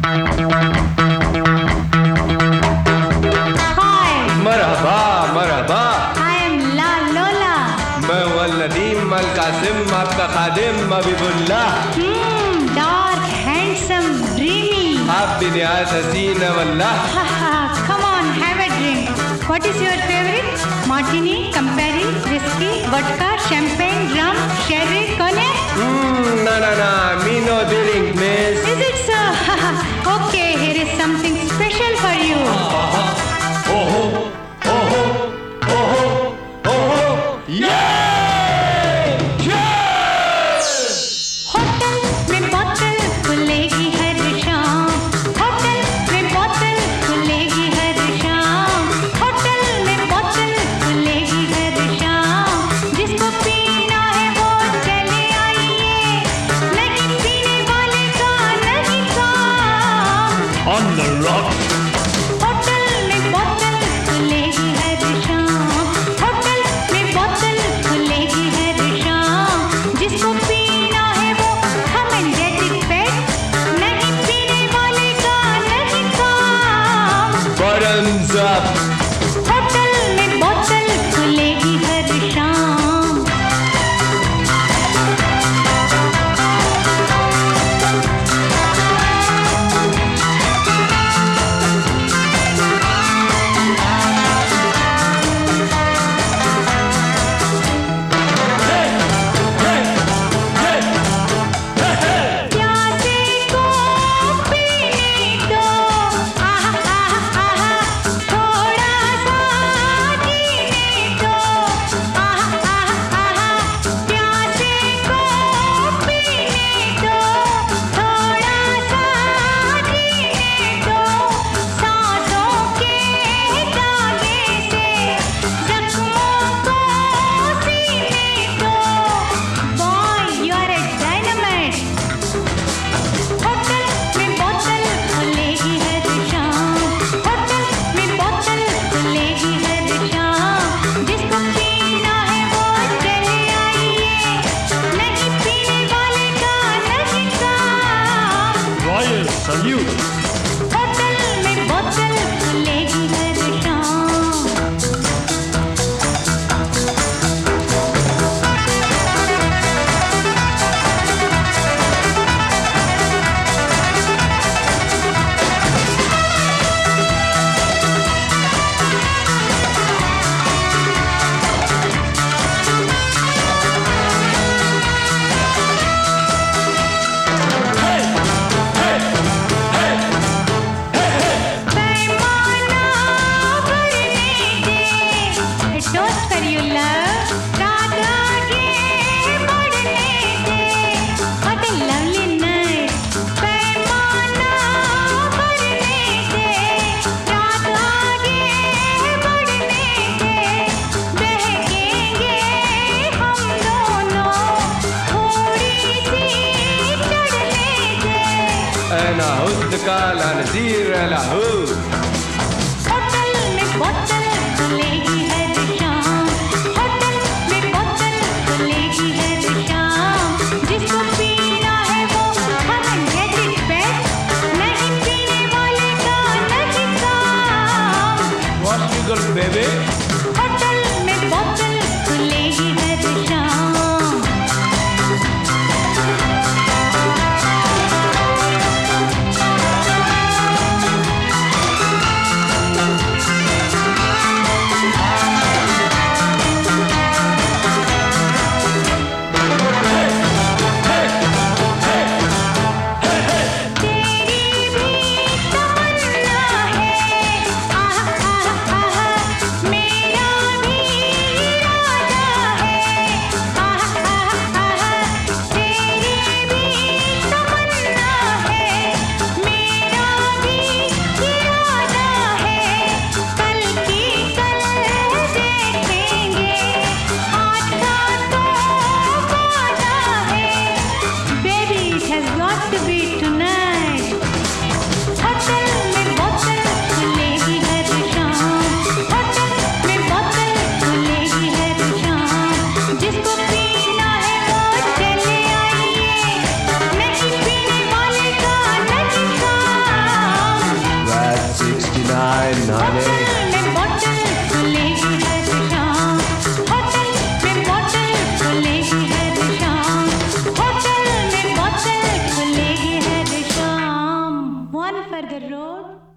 Marhaba Marhaba. I am La Lola. मैं वल्लदीम अल कासिम आपका खादिम Habibullah. Dark, handsome, dreamy. आप भी निहायत हसीन वल्लाह। Come on, have a drink. What is your favorite? Martini, Campari, whiskey, vodka, champagne, rum, sherry, cognac? ना me no drink miss. Is it so? Okay, here is something special for you. ओहो ओहो ओहो ओहो ये hotel में बोतल खुलेगी हर शाम। होटल में बोतल खुलेगी हर शाम। होटल में बोतल खुलेगी हर शाम। जिसको पीना है वो चले आइए, नहीं पीने वाले का नहीं काम। On the rock. होटल में बोतल खुलेगी हर शाम। होटल में बोतल खुलेगी हर शाम। जिसको पीना है वो come and get it paid, नहीं पीने वाले का नहीं काम। Bottoms up. होटल में बोतल खुलेगी हर शाम। प्यासे को पीने दो, आहा आहा आहा, थोड़ा सा जीने दो, आहा आहा आहा। प्यासे को पीने दो, थोड़ा सा जीने दो। सांसों के धागे से जख्मों को सीने दो। Boy, you are a dynamite. Hotel में बोतल खुलेगी हर शाम। होटल में बोतल खुलेगी हर शाम। जिसको पीना है वो चले आइए, नहीं पीने वाले का नहीं काम। Royal salute. होटल में बोतल खुलेगी हर शाम। पैमाना भरने दे, टोस्ट कर यू लव। रात आगे बढ़ने दे, व्हाट अ लवली नाइट। पैमाना भरने दे, रात आगे बढ़ने दे। बहकेंगे हम दोनों, थोड़ी सी चढ़ने दे। أنا هدك على نزير له. होटल में बोतल खुलेगी हर शाम। होटल में बोतल खुलेगी हर शाम। जिसको पीना है वो come and get it paid, नहीं पीने वाले का नहीं काम। What you got baby? Hotel में बोतल खुलेगी हर शाम। नहाने। होटल में बोतल खुलेगी हर शाम, होटल में बोतल खुलेगी हर शाम, होटल में बोतल खुलेगी हर शाम। One for the road,